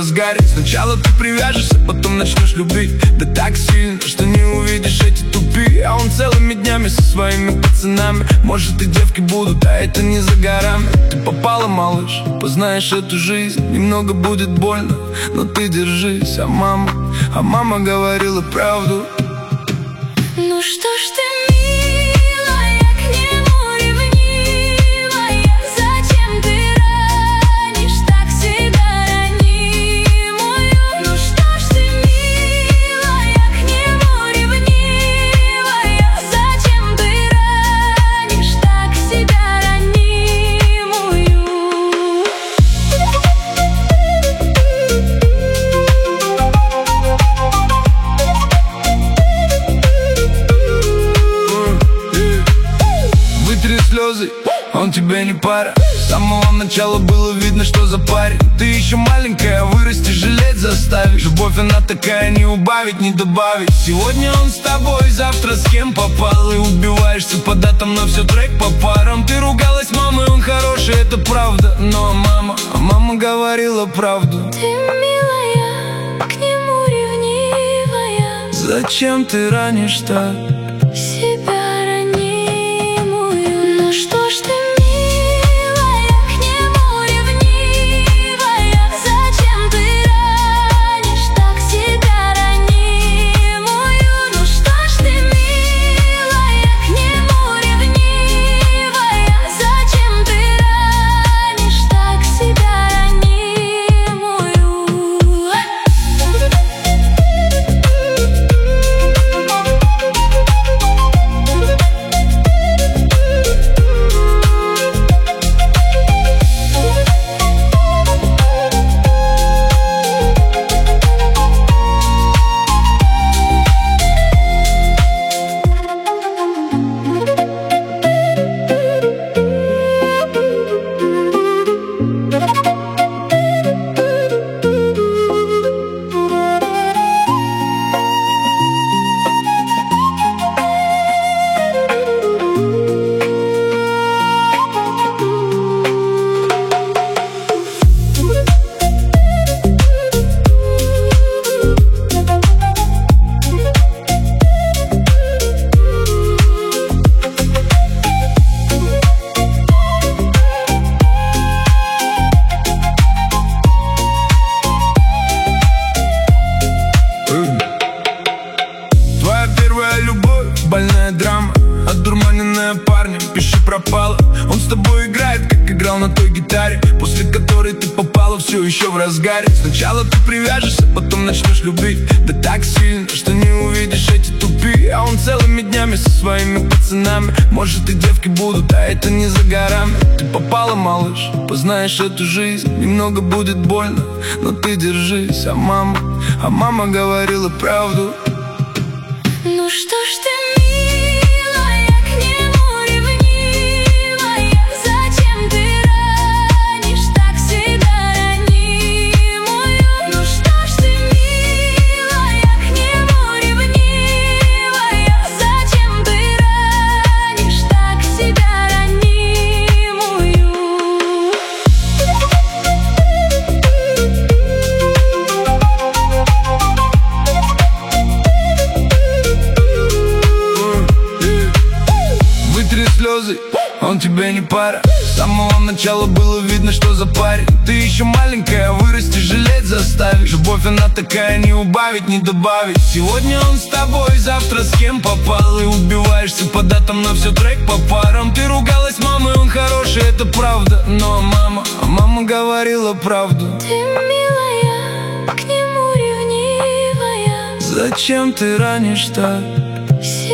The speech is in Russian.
разгаре. Сначала ты привяжешься, потом начнешь любить. Да так сильно, что не увидишь эти тупи. А он целыми днями со своими пацанами. Может и девки будут, а это не за горами. Ты попала, малыш, познаешь эту жизнь. Немного будет больно, но ты держись. А мама говорила правду. Ну что ж ты, милая, к нему ревнивая? Зачем ты ранишь так себя ранимую? Ну что ж ты, милая, к нему ревнивая? Зачем ты ранишь так себя ранимую? Вытри слезы, он тебе не пара. С самого начала было видно, что за парень. Ты еще маленькая, вырасти жалеть заставишь. Любовь она такая, не убавить, не добавить. Сегодня он с тобой, завтра с кем попал. И убиваешься по датам, но все трек по парам. Ты ругалась мамой, он хороший, это правда. Но мама говорила правду. Ты, милая, к нему ревнивая. Зачем ты ранишь так Себя ранимую. Ну что ж ты, милая, к нему ревнивая? Зачем ты ранишь так себя ранимую? Ну что ж ты, милая, к нему ревнивая? Зачем ты ранишь так себя ранимую? Твоя первая любовь, больная драма, одурманенная парнем, пиши пропала. Он с тобой играет, как играл на той гитаре, после которой ты попала все еще в разгаре. Сначала ты привяжешься, потом начнешь любить. Да так сильно, что не увидишь эти тупи. А он целыми днями со своими пацанами. Может и девки будут, а это не за горами. Ты попала, малыш, познаешь эту жизнь. Немного будет больно, но ты держись. А мама говорила правду. Ну что ж ты, милая, к нему ревнивая? Зачем ты ранишь так себя ранимую? Ну что ж ты, милая, к нему ревнивая? Зачем ты ранишь так себя ранимую? Вытри слезы, он тебе не пара. С самого начала было видно, что за парень. Ты еще маленькая, вырасти жалеть заставишь. Любовь она такая, не убавить, не добавить. Сегодня он с тобой, завтра с кем попал. И убиваешься по датам, но все трек по парам. Ты ругалась мамой, он хороший, это правда. Но мама говорила правду. Ты, милая, к нему ревнивая. Зачем ты ранишь так